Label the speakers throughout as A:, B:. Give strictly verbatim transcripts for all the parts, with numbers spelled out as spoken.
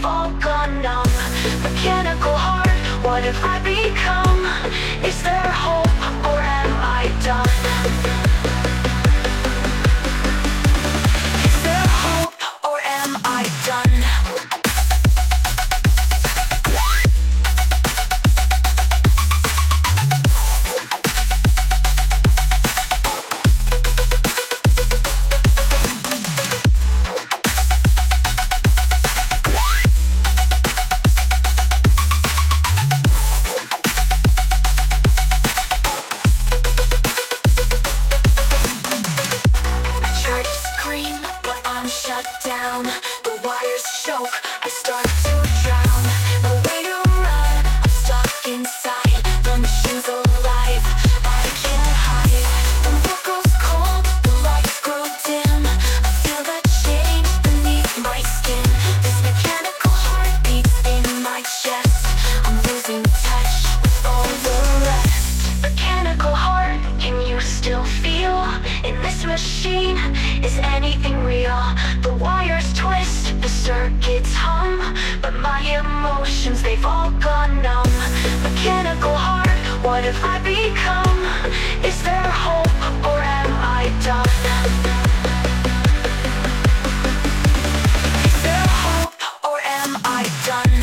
A: they've all gone numb. Mechanical heart, what have I become? Is there hope, or am I done? Is there hope, or am I done? Shut down, the wires choke, I start to drown. No way to run, I'm stuck inside. The machine's alive, I can't hide. The world grows cold, the lights grow dim. I feel the change beneath my skin. This mechanical heart beats in my chest. I'm losing touch with all the rest. Mechanical heart, can you still feel? In this machine, is anything real? The wires twist, the circuits hum, but my emotions, they've all gone numb. Mechanical heart, what have I become? Is there hope, or am I done? Is there hope, or am I done?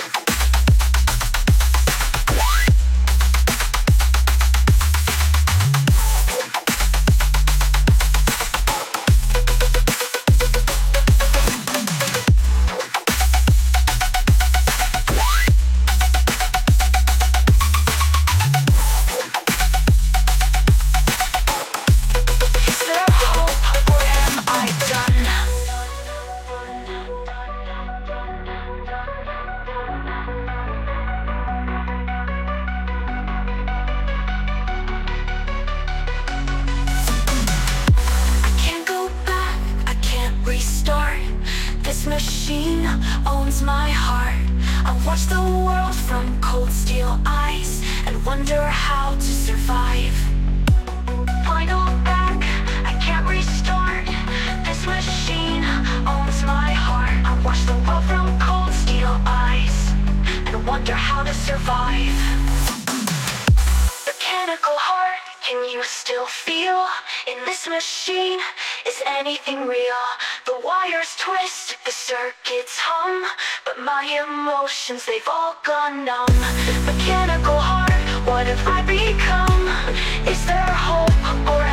A: This machine owns my heart. I watch the world from cold steel eyes and wonder how to survive. Final back, I can't restart. This machine owns my heart. I watch the world from cold steel eyes and wonder how to survive. Mechanical heart, can you still feel? In this machine, is anything real? The wires twist, the circuits hum, but my emotions, they've all gone numb. Mechanical heart, what have I become? Is there hope, or